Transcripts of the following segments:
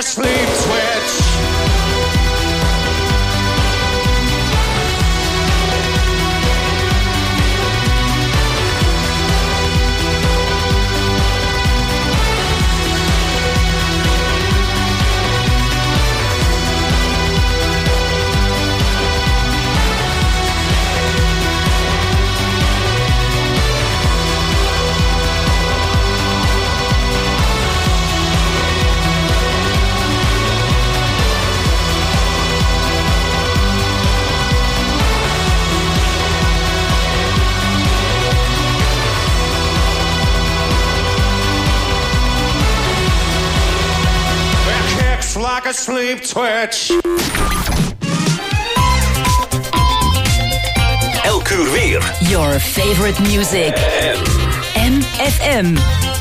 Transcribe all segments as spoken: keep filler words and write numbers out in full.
sleep twitch. Like a sleep twitch. Elk uur weer. Your favorite music. M F M.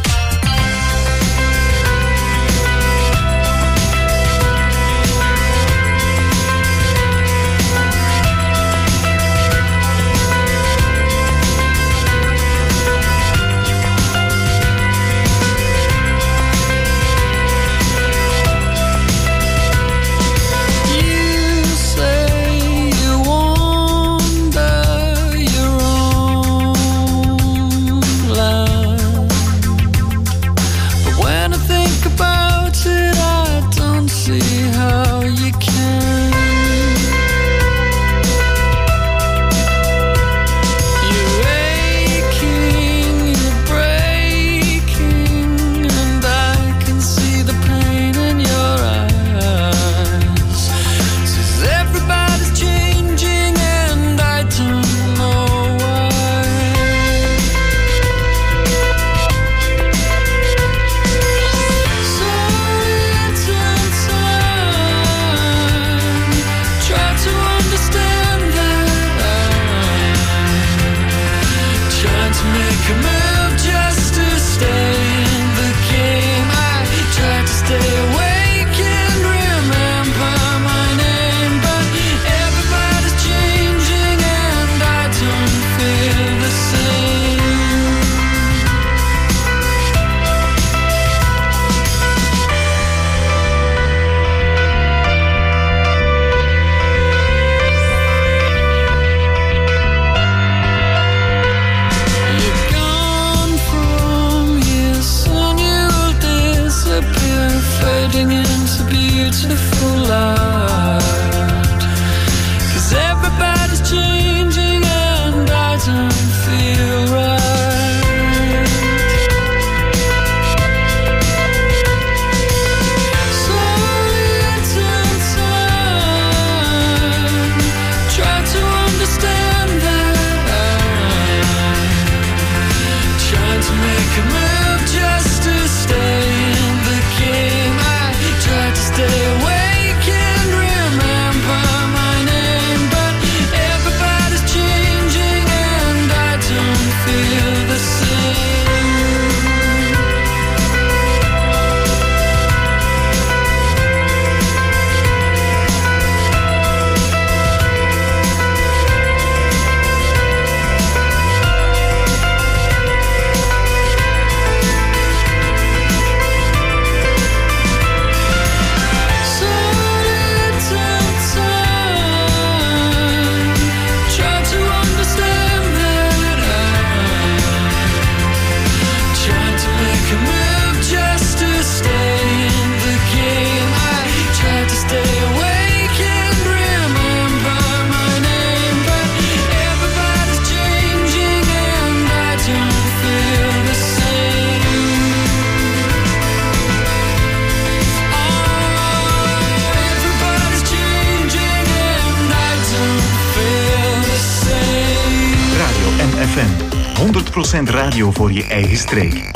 honderd procent radio voor je eigen streek.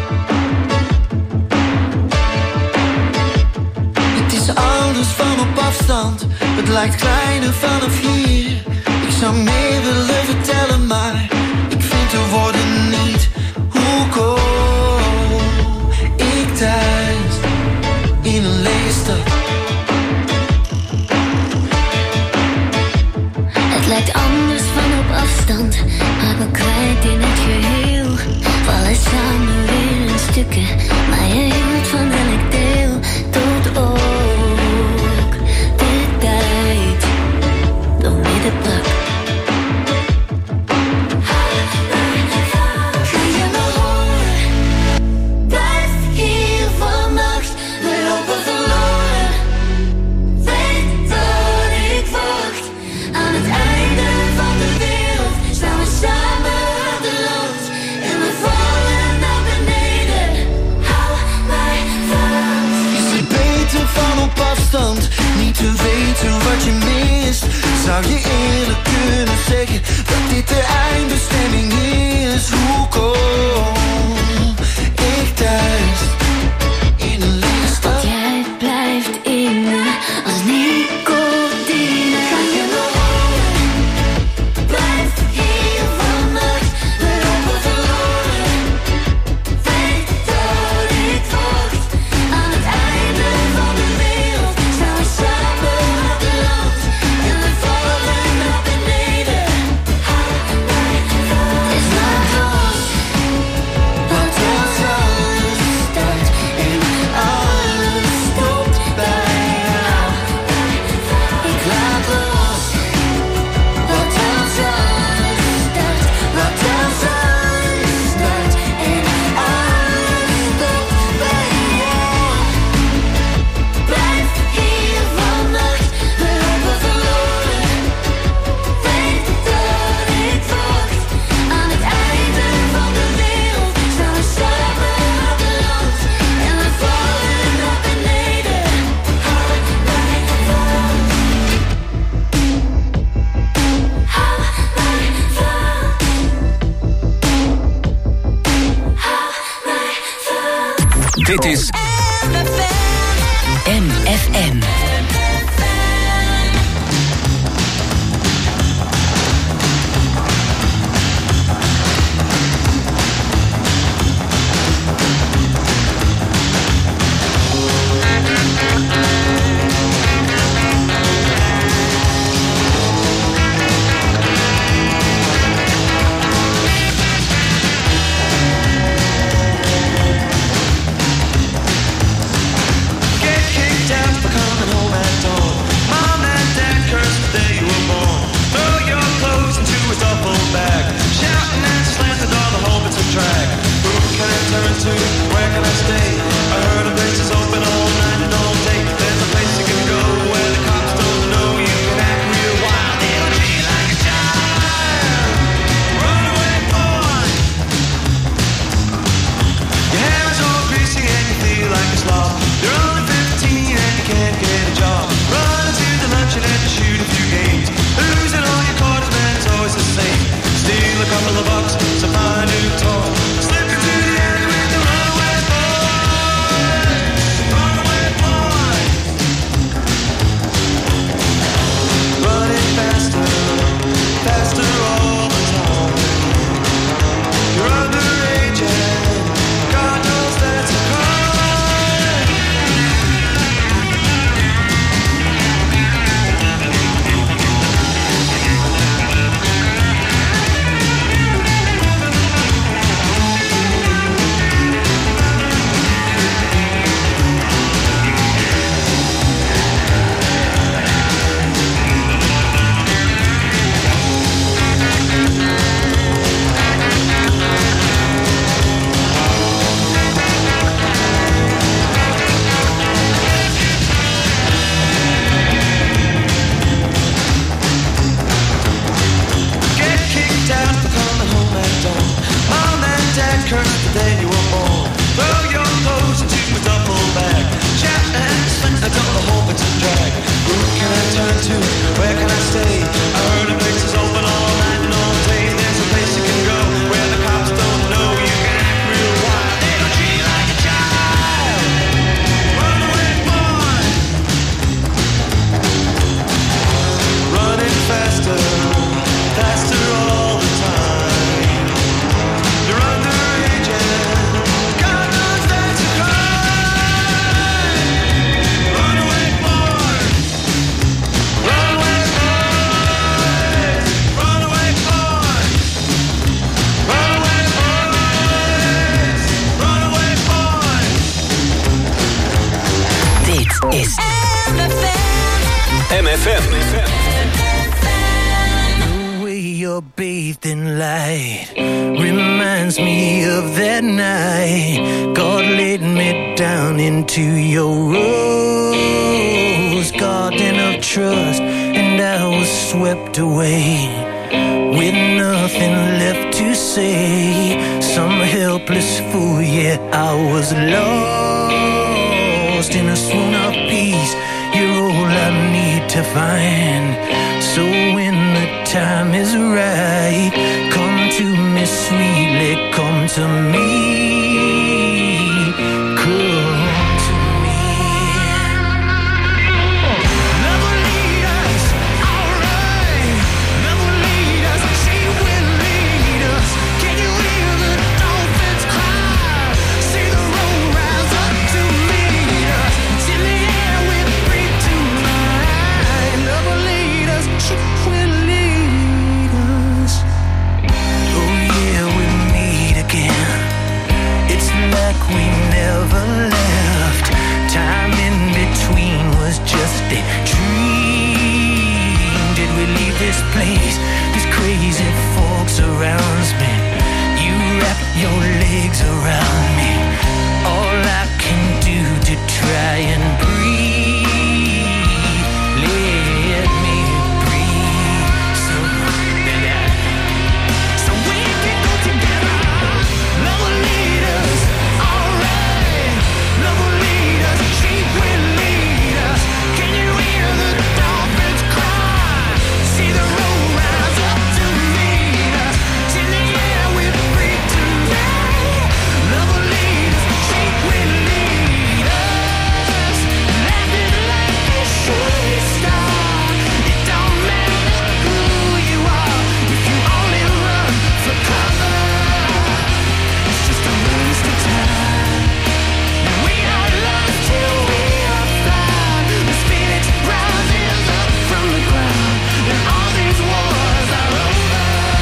Het is alles van op afstand, het lijkt kleiner vanaf hier. Ik zou meer willen vertellen, maar ik vind de woorden niet. Hoe kom ik thuis in een lege stad? Het lijkt anders van op afstand, maar me kwijt in het geheel. Vallen samen weer in stukken, maar je hield van elk deel tot oor. zou je eerlijk kunnen zeggen dat dit de eindbestemming is. Hoe kom ik thuis in een lege stad? Jij blijft in me als nicotine. Ga je nog horen? Blijf hier vannacht. We lopen verloren. Weet dat ik wacht. Aan het einde van de wereld staan we samen op het land. En we vallen naar beneden. Hou mij vast. Het is maar los. Wat als alles start en alles stopt bij jou. Ik laat los. Wat als alles start, wat als alles start en alles stopt bij jou. Blijf hier vannacht, we lopen verloren. Weet dat ik wacht. Aan het einde van de wereld staan we samen op het land. En we vallen naar beneden. Hou mij vast. Hou mij vast. Hou mij vast. Dit is M F M. Get kicked out for coming home at dawn. Mom and dad cursed the day you were born. Throw your clothes into a duffel bag. Shouting and slam the door, the whole bit's a drag. Who can I turn to? Where can I stay? I heard a place is open all night and all day. There's a place you can go where the cops don't know you can act real wild. It'll treat you like a child. Run away, boy. Your hair is all greasy and you feel like a slob. You're only fifteen and you can't get a job. Run to the luncheon and you shoot a few games. Losing all your quarters, man, it's always the same. Steal a couple of bucks to buy a new toy. Slip into the alley with the runaway boy. Runaway boy. Running faster, faster all the time. You're underage and God knows that's a crime. Get kicked out for coming home at dawn. Mom and dad cursed the day you were born. Throw your clothes into a duffel bag. Shout and slam the door, the whole bit's a drag. Who can I turn to? Where can I stay? I heard a place is open all night and all day. There's a place you can go where the cops don't know you can act real wild. They don't treat you like a child. Run away, boy. Running faster, faster all the time. You're underage and God knows that's a crime. Run away, boy. Run away, boy. Run away, boy. Run away, boys. Run away, boy. Dit is M F M. The way you're bathed in light reminds me of that night God laid me down into your rose garden of trust, and I was swept away with nothing left to say. Some helpless fool, yeah, I was lost in a swoon of peace. You're all I need to find. So when the time is right, come to me sweetly, come to me, come to me. Love will lead us, alright. Love will lead us, she will lead us. Can you hear the dolphins cry? See the road rise up to meet us. It's in the air we breathe tonight. Love will lead us, she will lead us. Oh yeah, we meet again. It's like we never left. Time in between was just a dream. Did we leave this place? These crazy folks surrounds me. You wrap your legs around me. All I can do to try and breathe. Let me breathe. So, so we can go together. Love will lead us, alright. Love will lead us, she will lead us. Can you hear the dolphins cry? See the road rise up to meet us. It's in the air we breathe tonight. Love will lead us, she will lead us. Life is like a shooting star. It don't matter who you are if you only run for cover. It's just a waste of time. We are lost till we are found. The spirit rises up from the ground, and all these wars are over.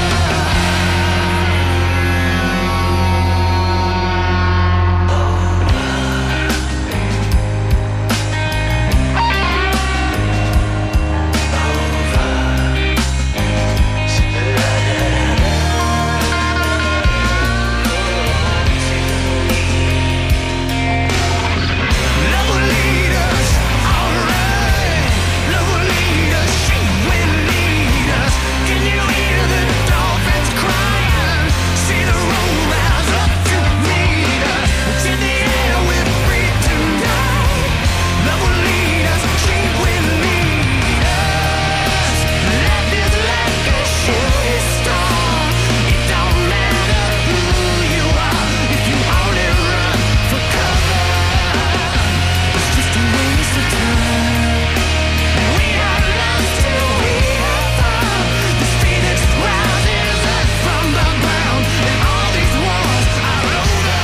Love will lead us, alright. Love will lead us, she will lead us. Can you hear the dolphins crying? See the road rise up to meet us. It's in the air we breathe tonight. Love will lead us, she will lead us. Life is like a shooting star. It don't matter who you are if you only run for cover. It's just a waste of time. We are lost till we are found. The spirit rises up from the ground, and all these wars are over.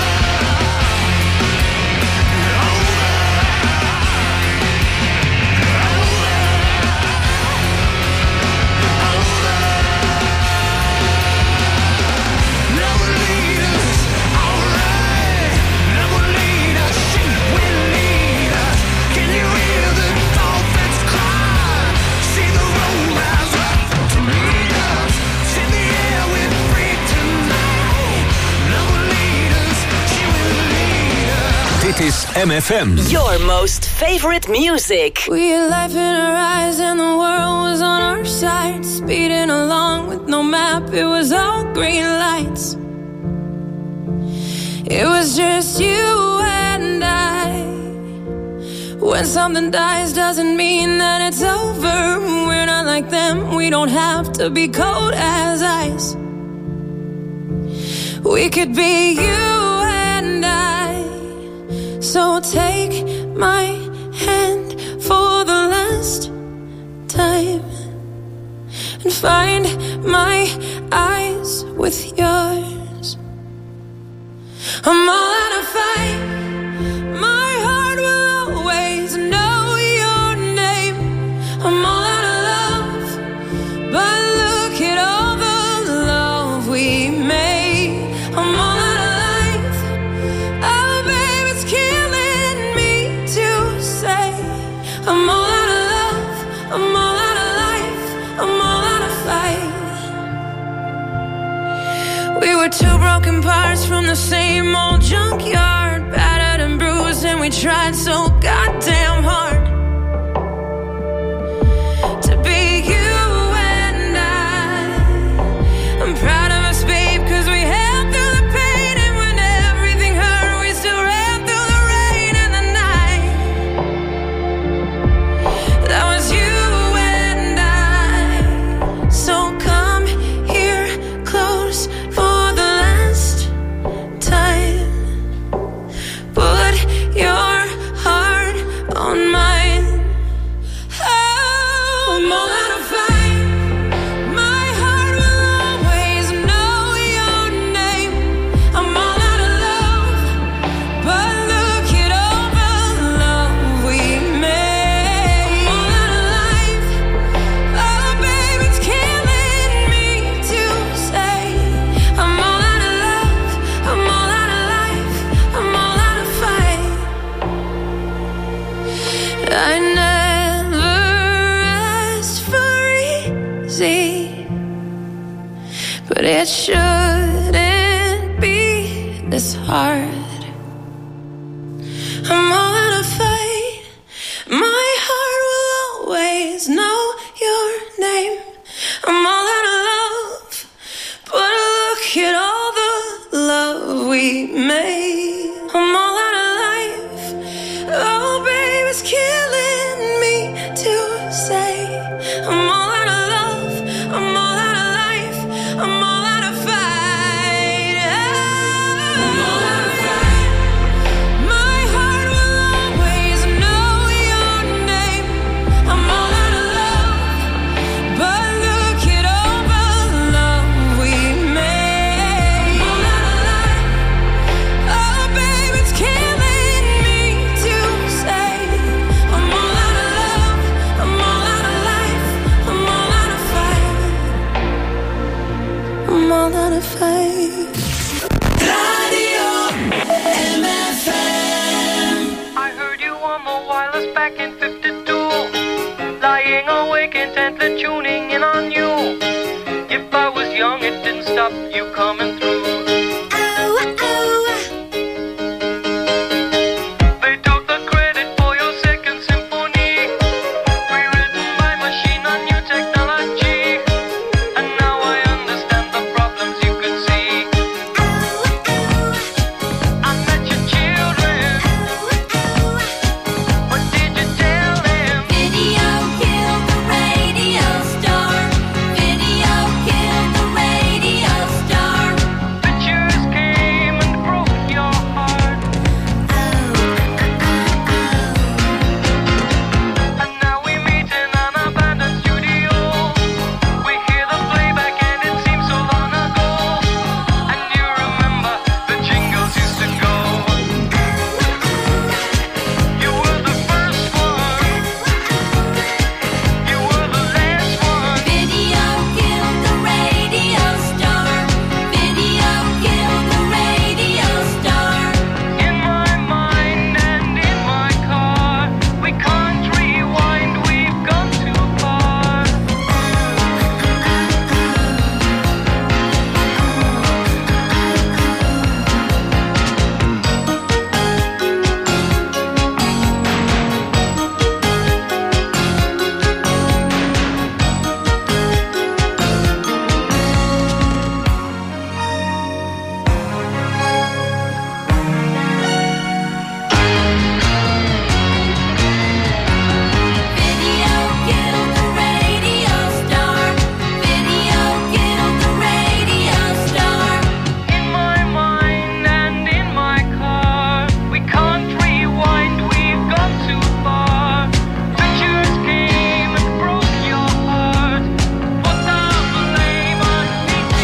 Love will lead us, alright. Love will lead us, she will lead us. Can you hear the dolphins cry? See the road rise up to meet us. It's in the air we breathe tonight. Love will lead us, she will lead us. Dit is M F M. Your most favorite music. We had life in our eyes and the world was on our side. Speeding along with no map, it was all green lights. It was just you and I. When something dies doesn't mean that it's over. We're not like them, we don't have to be cold as ice. We could be you and I. So take my hand for the last time and find my eyes with yours. I'm all out of fight. My heart will always know your name. I'm all out of love, but look at all the love we made. I'm all out of life. Oh, babe, it's killing me to say. I'm all out of love. I'm all out of life. I'm all out of fight. We were two broken parts from the same old junkyard, battered and bruised, and we tried so goddamn hard to be you and I. I'm proud of us, babe, 'cause we held through the pain, and when everything hurt, we still ran through the rain and the night. That was you and I. heart. I'm all out of fight. My heart will always know your name. I'm all out of love, but look at all the love we made. I'm all out of life. Oh, babe, it's killing me to say. I'm all out of love. I'm all out of life. I'm all out of fight. I'm all out of fight. My heart will always know your name. I'm all out of love, but look at all the love we made. I'm all out of life. Oh, babe, it's killing me to say. I'm all out of love. I'm all out of life. I'm all out of fight. I'm all out of fight. Radio M F M. I heard you on the wireless back in fifty-two, lying awake intently tuning in on you. If I was young, it didn't stop you coming through. They took the credit for your second symphony, rewritten by machine on new technology. And now I understand the problems you could see. I met your children. What did you tell them? Video killed the radio star. Video killed the radio star. Pictures came and broke your heart. And now we meet in an abandoned studio. We hear the playback and it seems so long ago. And you remember the jingles used to go. You were the first one. You were the last one. Video killed the radio star. Video killed the radio star. In my mind and in my car, we can't rewind, we've gone too far. Video killed the radio star. Video killed the radio star. In my mind and in my car, we can't rewind, we've gone too far. Pictures came and broke your heart. Put the blame on V C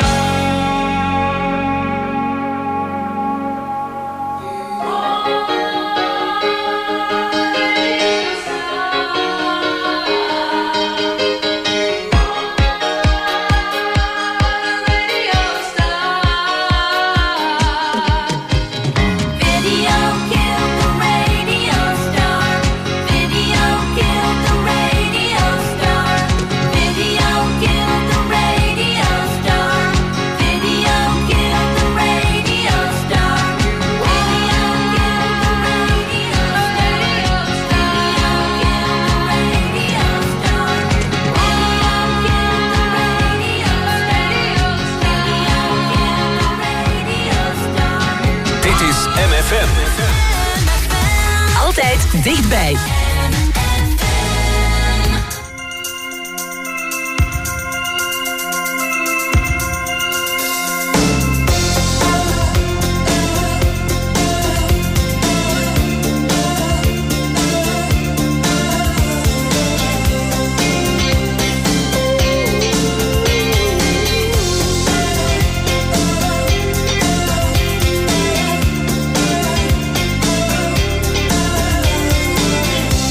Video killed the radio star. Video killed the radio star. Video killed the radio star. Video killed the radio star. Video killed the radio star. Video killed the radio star. Dit is M F M. Altijd dichtbij. Video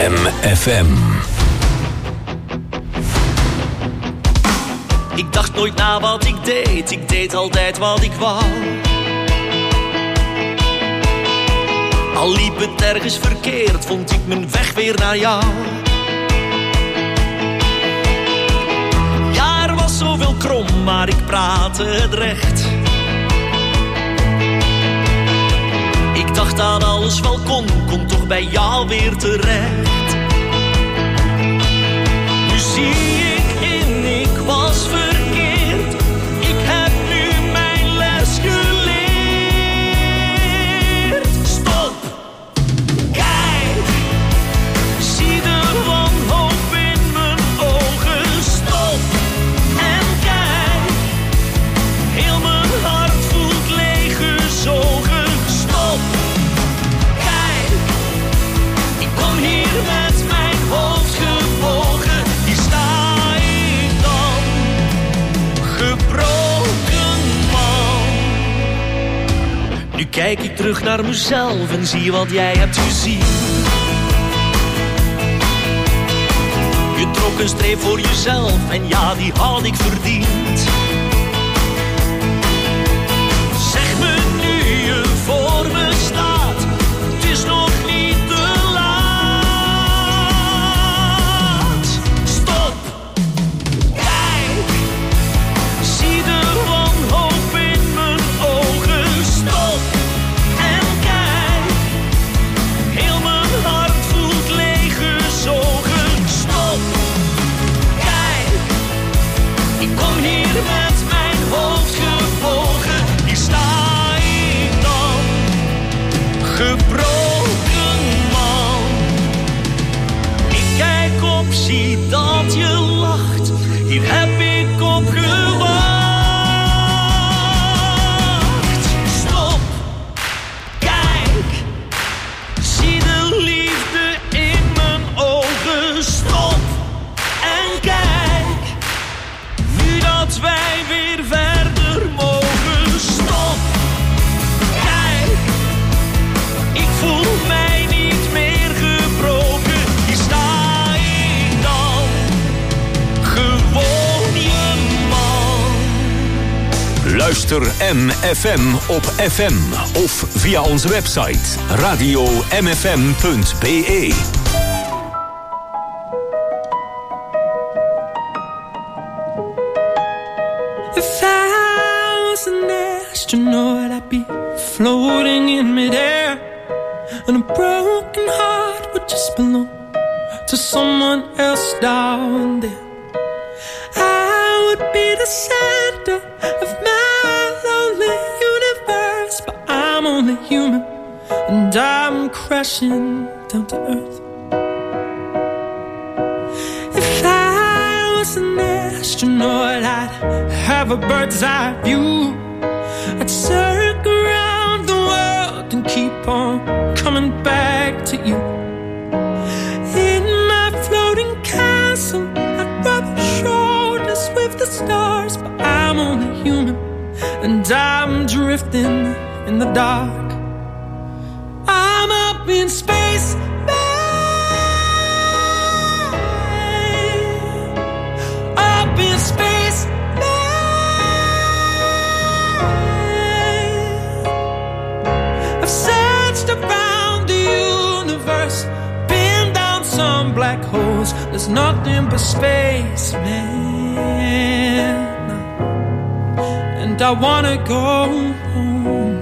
M F M. Ik dacht nooit na wat ik deed, ik deed altijd wat ik wou. Al liep het ergens verkeerd, vond ik mijn weg weer naar jou. Ja, er was zoveel krom, maar ik praatte het recht. Ik dacht dat alles wel kon, kon toch bij jou weer terecht. Nu zie ik in, ik was verkeerd. Ik heb nu mijn les geleerd. Stop, kijk, zie de wanhoop in mijn ogen. Stop en kijk, heel mijn hart voelt leeggezogen. Stop, kijk, ik kom hier met mijn hoofd gebogen. Hier sta ik dan, gebroken man. Nu kijk ik terug naar mezelf en zie wat jij hebt gezien. Je trok een streep voor jezelf en ja, die had ik verdiend. Zeg me nu je voor me staat, het is nog niet te laat. Stop, kijk, zie de wanhoop in mijn ogen. Stop en kijk, heel mijn hart voelt leeggezogen. Stop, kijk, ik kom hier met mijn hoofd gebogen. Hier sta ik dan, gebroken man. Ik kijk op, zie dat je lacht. Hier heb ik op gewacht. Stop, kijk, zie de liefde in mijn ogen. Stop en kijk, nu dat wij weer verder mogen. Stop, kijk, ik voel mij niet meer gebroken. Hier sta ik dan, gewoon je man. Luister M F M op F M of via onze website radio m f m punt b e. If I was an astronaut, I'd be floating in midair, and a broken heart would just belong to someone else down there. I would be the center of my lonely universe, but I'm only human, and I'm crashing down to earth. If I was an astronaut, I'd have a bird's eye view. I'd circle around the world and keep on coming back to you. In my floating castle, I'd rub shoulders with the stars, but I'm only human, and I'm drifting in the dark. I'm up in space, up in space, I've searched around the universe, been down some black holes. There's nothing but space, man, and I wanna go home.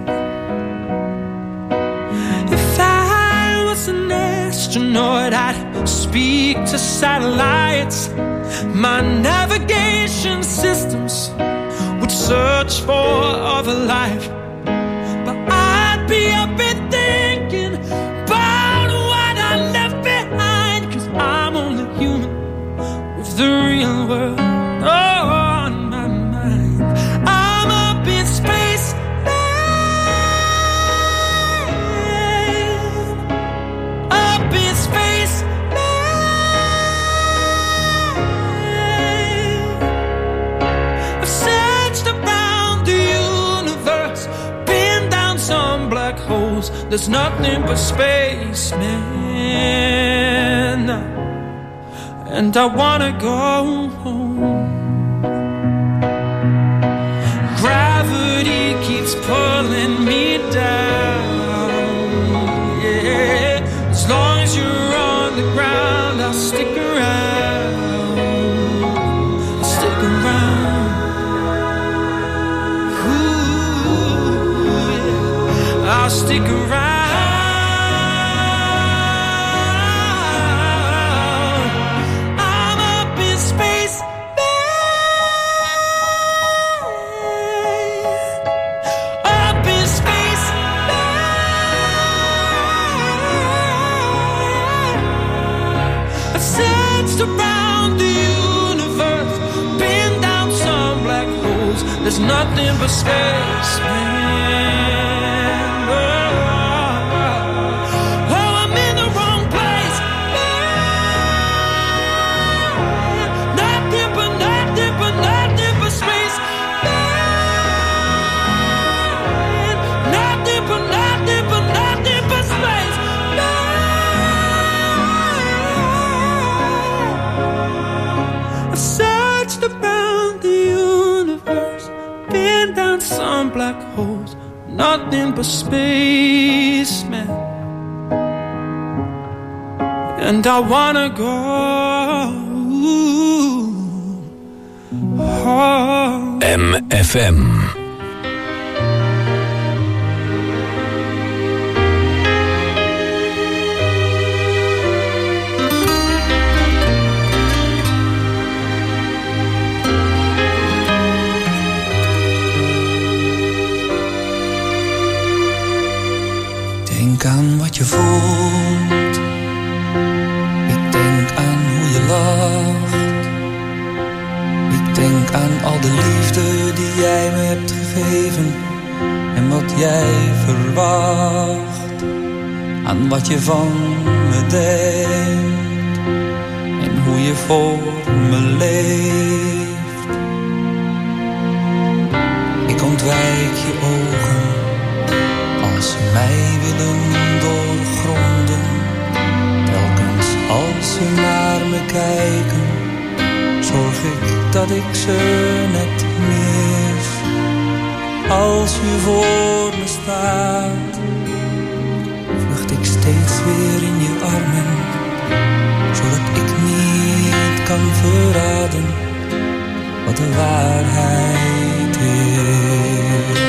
If I was an astronaut, I'd speak to satellites. My navigation systems would search for other life, but I'd be up and thinking about what I left behind, 'cause I'm only human with the real world on my mind. I'm up in space, man, up in space, I've searched around the universe, been down some black holes. There's nothing but space, man. land now, and I wanna go home. Gravity keeps pulling me down, yeah. As long as you're on the ground, I'll stick around, I'll stick around. Ooh, yeah. I'll stick around. There's nothing but space, man. Oh, oh, I'm in the wrong place, man. Nothing but, nothing but, nothing but space, man. Nothing but, nothing but, nothing but space, man. I've searched around the universe, been down some black holes, nothing but space, man. And I wanna go home. M F M. Denk aan wat je voelt. Ik denk aan hoe je lacht. Ik denk aan al de liefde die jij me hebt gegeven en wat jij verwacht. Aan wat je van me denkt en hoe je voor me leeft. Ik ontwijk je ogen als ze mij willen doorgronden. Telkens als ze naar me kijken, zorg ik dat ik ze net mis. Als je voor me staat, vlucht ik steeds weer in je armen, zodat ik niet kan verraden wat de waarheid is.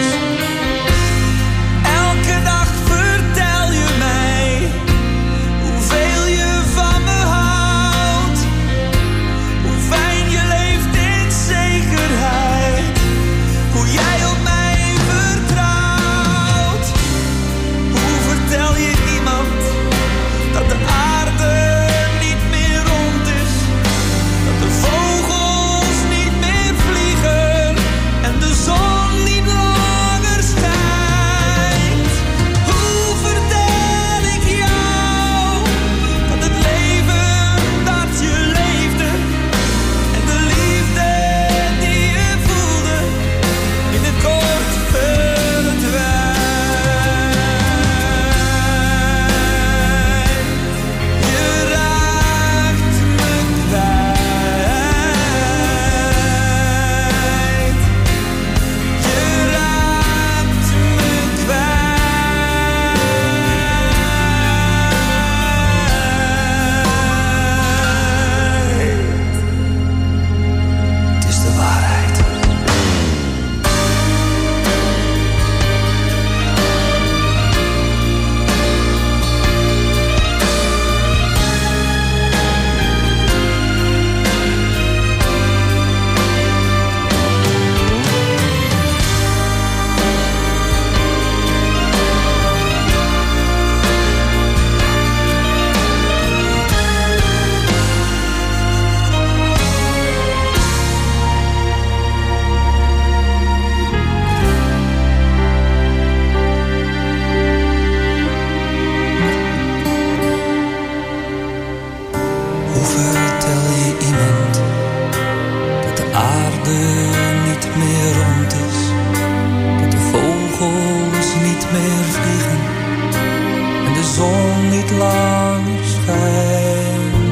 zon niet langer schijnt.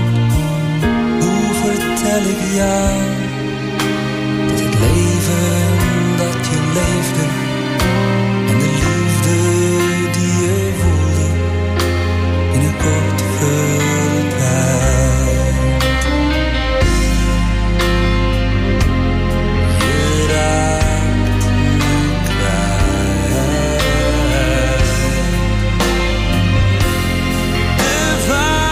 jou. Dat het leven dat je leefde en de liefde die je voelde binnenkort verdwijnt. Je raakt me kwijt. De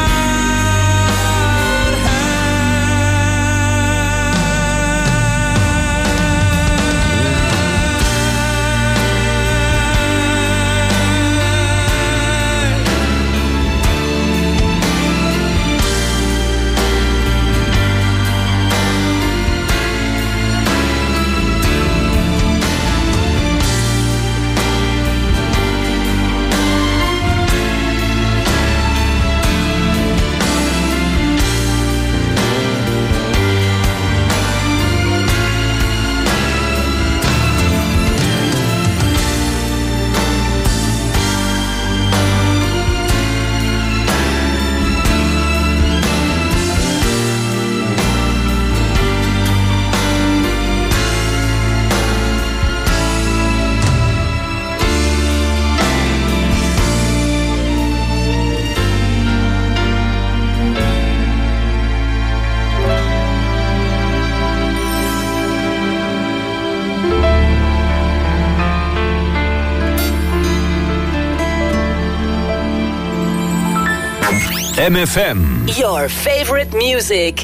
M F M. Your favorite music.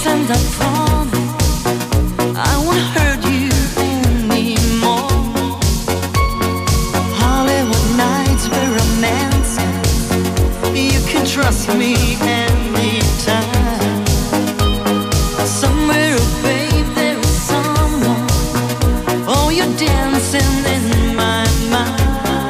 and I promise I won't hurt you anymore. Hollywood nights were romancing. You can trust me anytime. Somewhere, oh babe, there is someone. Oh, you're dancing in my mind.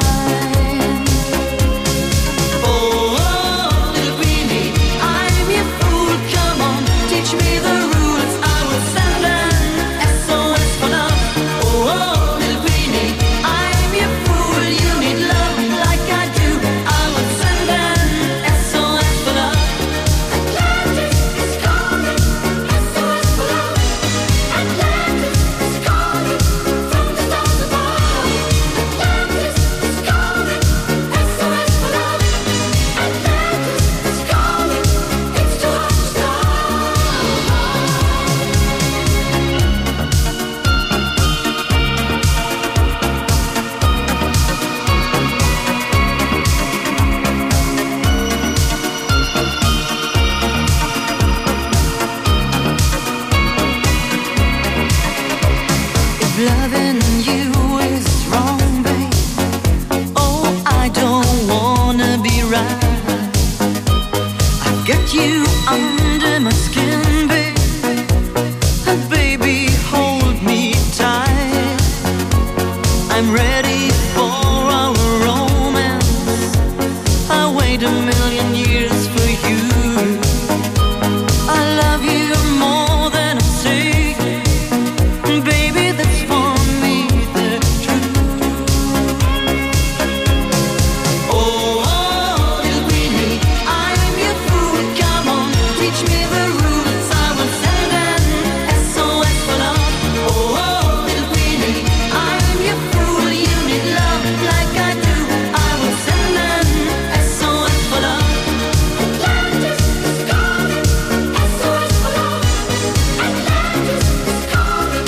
Loving you is wrong, babe. Oh, I don't wanna be right. I get you under my skin, babe. And baby, hold me tight. I'm ready for our romance. I wait a million years for you. I love you more than I say. Baby, that's for me the truth. Oh, oh, little Queenie, I'm your fool. Come on, teach me the rules. I will send an S O S for love. Oh, oh, little Queenie, I'm your fool. You need love like I do. I will send an S O S for love. Atlantis is calling, S O S for love. Atlantis is calling.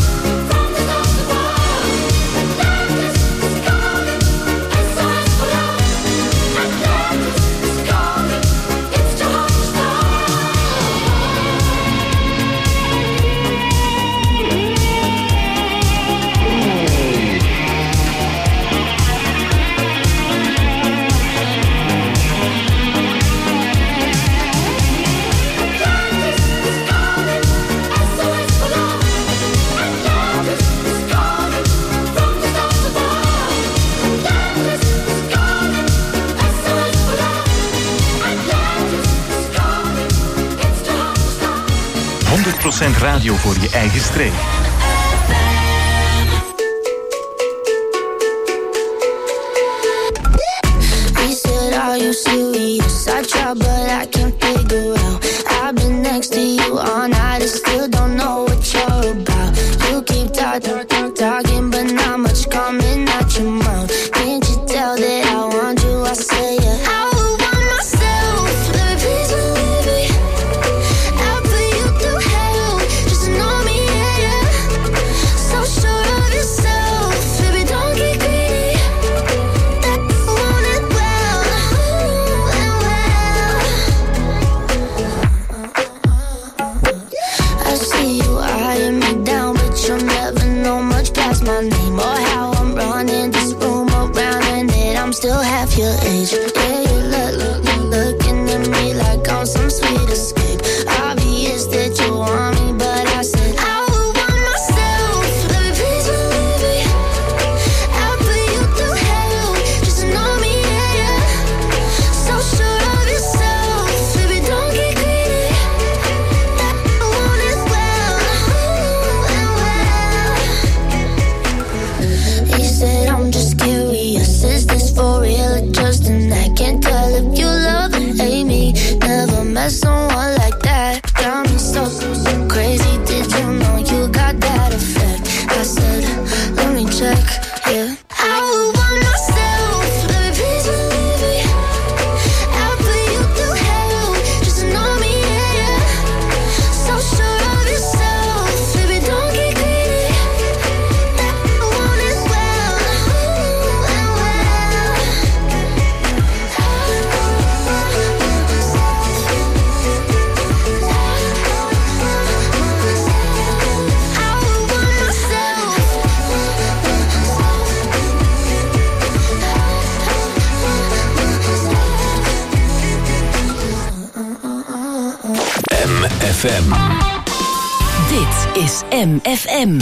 honderd procent radio voor je eigen streek. He said, are you serious? I tried, but I can't figure out. I've been next to you all night and still don't know what you're about. You keep talking, talking, talking, but not much coming out your mouth. Can't you tell that I want you? I say yeah. I would want myself, baby, please believe me. I'll put you through hell, just to know me, yeah, yeah. So sure of yourself, baby, don't get greedy. That I want it well, ooh, and well. I see you eyeing me down, but you'll never know much past my name or how I'm running this room around, and that I'm still half your age. Yeah, you look, look, look, looking at me like I'm some sweet escape. Obvious that you want me, but I said I would want myself, baby, please believe me. I'll put you through hell, just to know me, yeah, yeah. So sure of yourself, baby, don't get greedy. That I want it well, ooh, and well. He said, I'm just curious, is this for real or just an act? Can F M. Dit is M F M.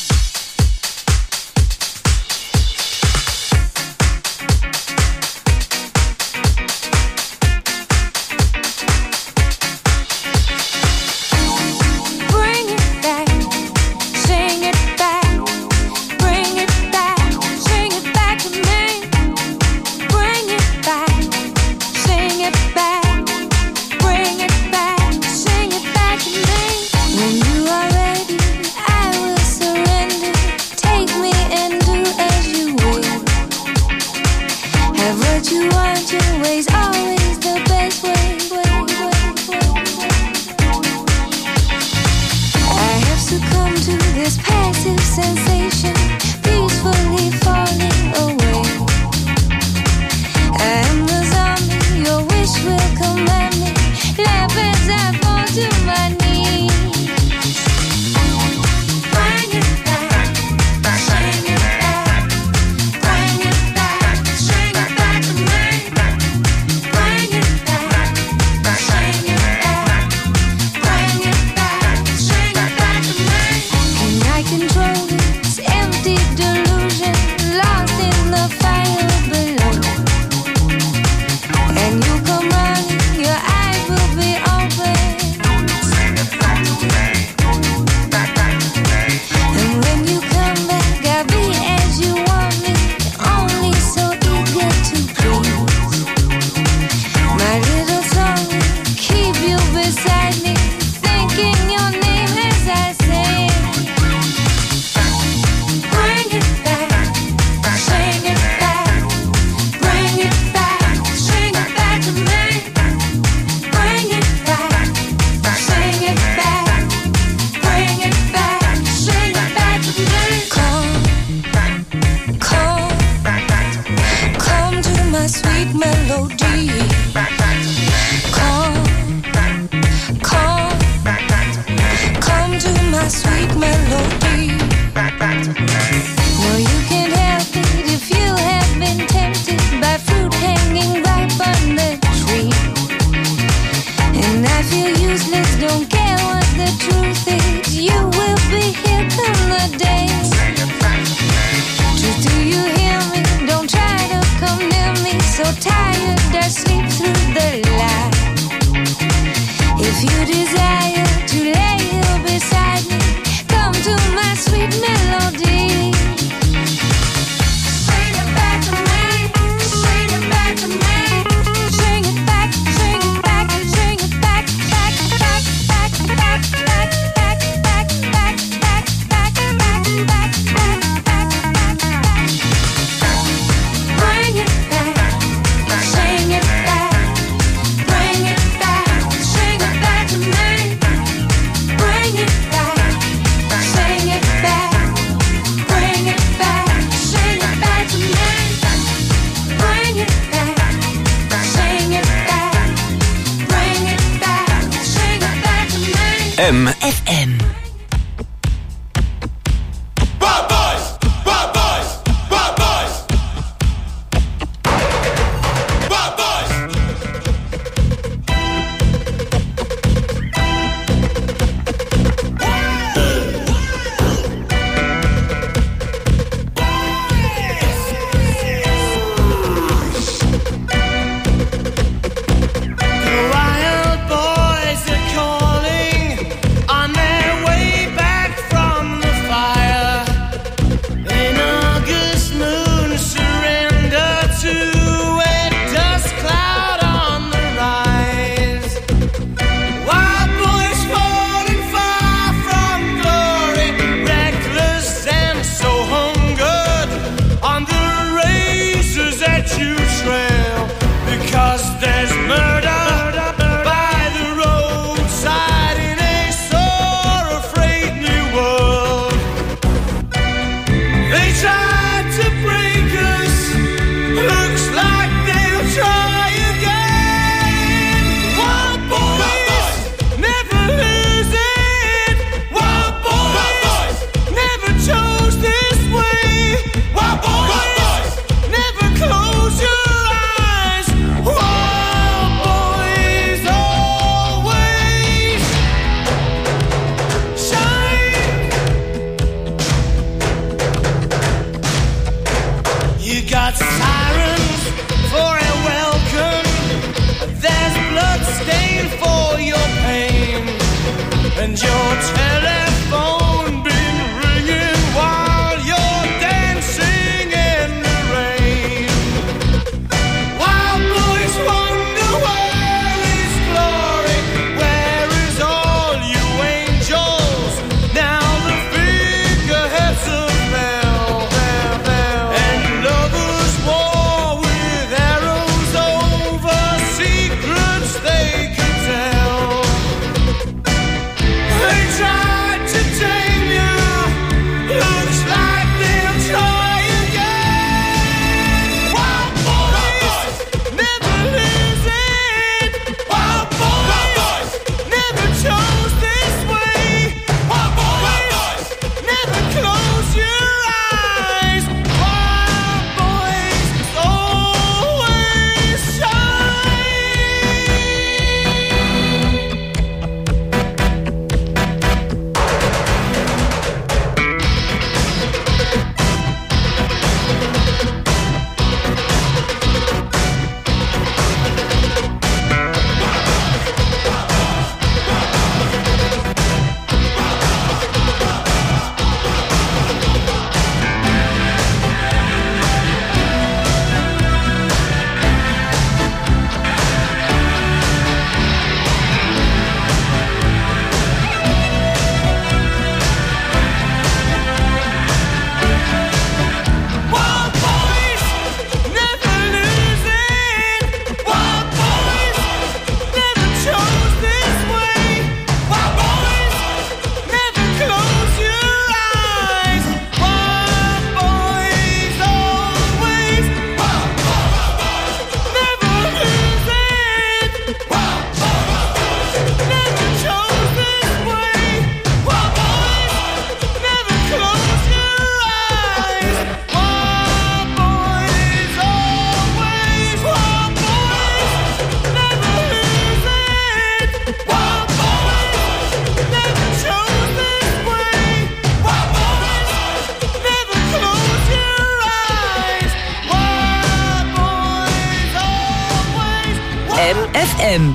M F M. Bad boys, bad boys, bad boys, bad boys. The wild boys are calling on their way. telephone been ringing while you're dancing in the rain. Wild boys wonder where is glory, where is all you angels? Now the figureheads of hell, and lovers war with arrows over secrets they could tell. They tried to tame you, looks like they'll try again. Wild boys never listen. Wild boys never chose this way. Wild boys never close your eyes. Wild boys always shine. Wild boys never listen. Wild boys never chose this way. Wild boys never close your eyes. Wild boys always. Wild boys never listen. Wild boys never chose this way. Wild boys never close your eyes. Wild boys always. Wild boys never listen. Wild boys never chose this way. Wild boys never close your eyes. Wild boys always. M F M.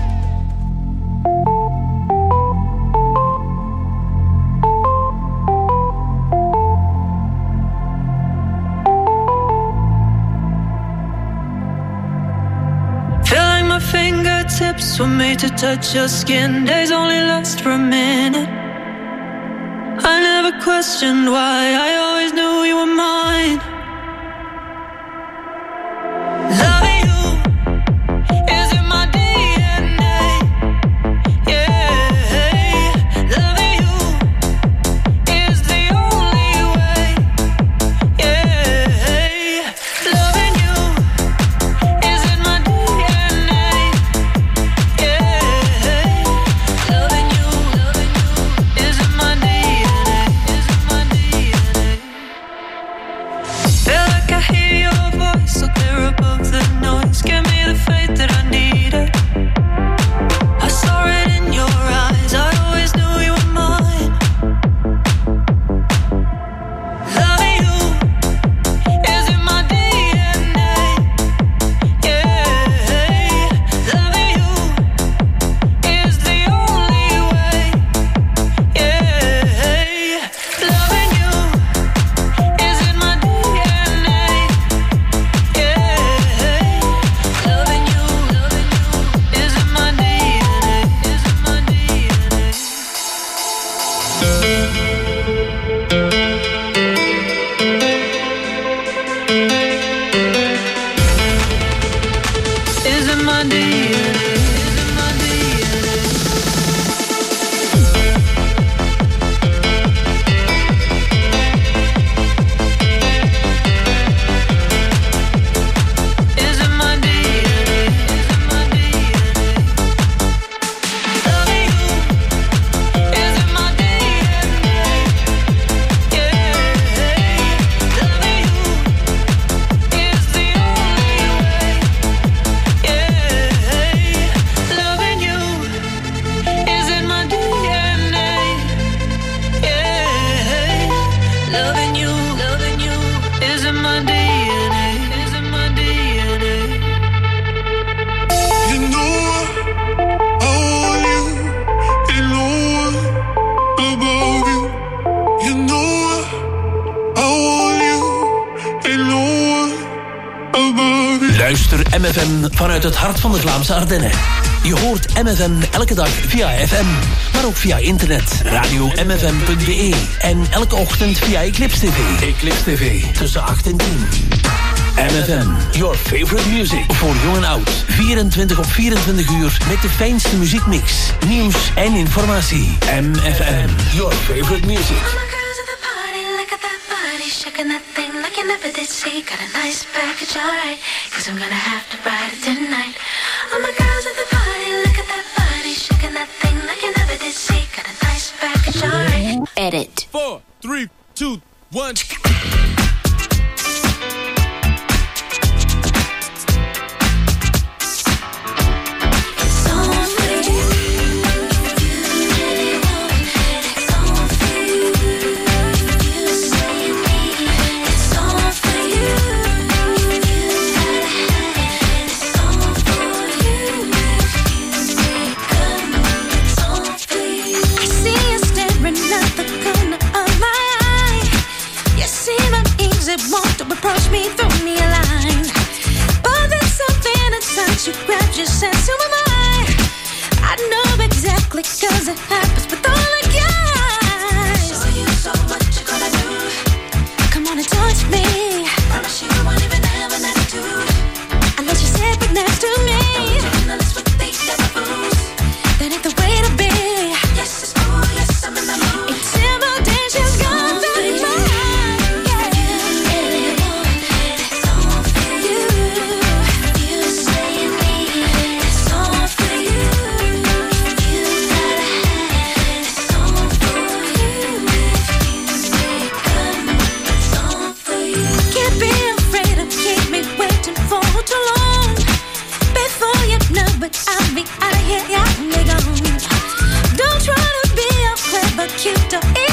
Feel like my fingertips were made to touch your skin. Days only last for a minute. I never questioned why. I always knew you were mine. Loving you is in my D N A. Yeah, loving you is the only way. Yeah, loving you is in my D N A. Yeah, loving you, loving you is in my D N A. Is in my D N A. M F M vanuit het hart van de Vlaamse Ardennen. Je hoort M F M elke dag via F M, maar ook via internet, radio m f m punt b e en elke ochtend via Eclipse T V. Eclipse T V, tussen acht en tien. M F M, your favorite music. Voor jong en oud, vierentwintig op vierentwintig uur met de fijnste muziekmix, nieuws en informatie. M F M, your favorite music. Shaking that thing like you never did see. Got a nice package, alright, cause I'm gonna have to ride it tonight. All my girls at the party, look at that body. Shaking that thing like you never did see. Got a nice package, alright. Edit. Four, three, two, one. Want to approach me, throw me a line, but there's something inside you grabs your sense. Who am I? I know exactly, cause it happens with all the guys. So you, so what you gonna do? Come on and touch me. Promise you won't even have an attitude unless you sit right next to me. Don't list with the other fools. That ain't the way to be. Yes, it's cool, yes, I'm in the mood. Intimidation's gone very far. But I'll be out of here, yeah, nigga. Don't try to be all clever, cute, or